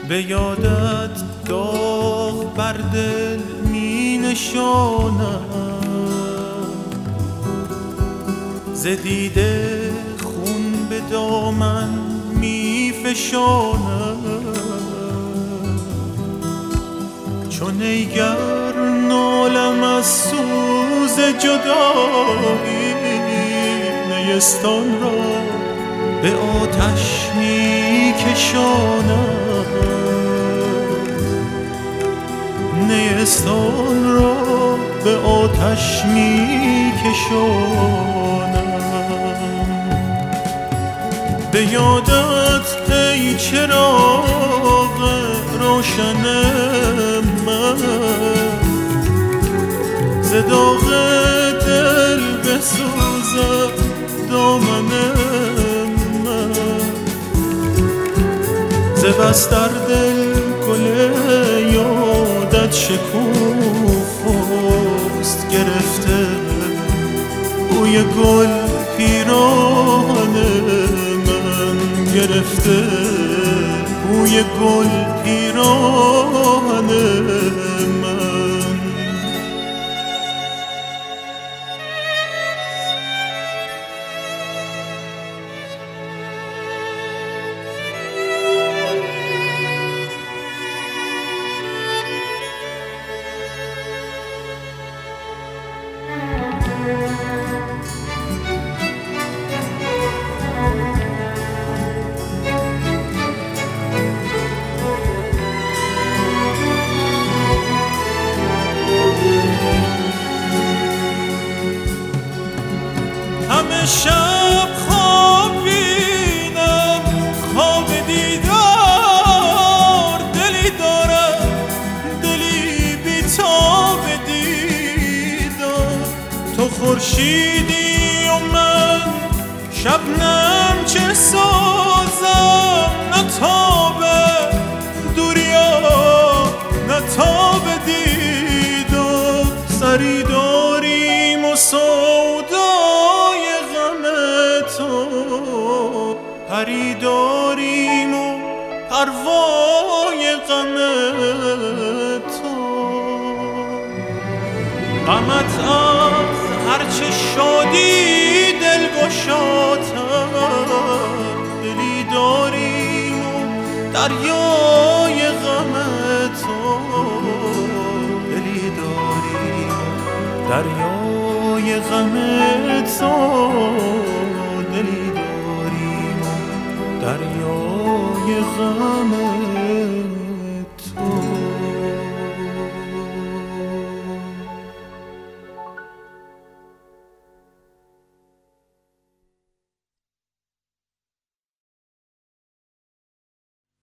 به یادت داغ بر دل می نشانم، ز دیده خون به دامن می فشانم. چون ایگر نالم از سوز جدایی، نیستان را به آتش می کشانم، نیستان را به آتش می کشانم. به یادت ای چراغ روشن من، ز داغ دل بسوزد دامن من، ز بس در دل گل یادت شکوفاست گرفته، بوی گل پیراهن من گرفته، بوی گل پیراهن من. همه شب خواب بینم، خواب دیدار، دلی دارم، دلی بی‌تاب دیدار. تو خورشیدی و من شبنم، چه سازم؟ نه تاب دوریا، نه تاب دیدار. سری داریم و سودای غم تو، پری داریم و پروای غم تو. غمت از هرچه شادی دل گشاتر، دلی داریم و دریای غم تو، دلی داریم دریای غم تو.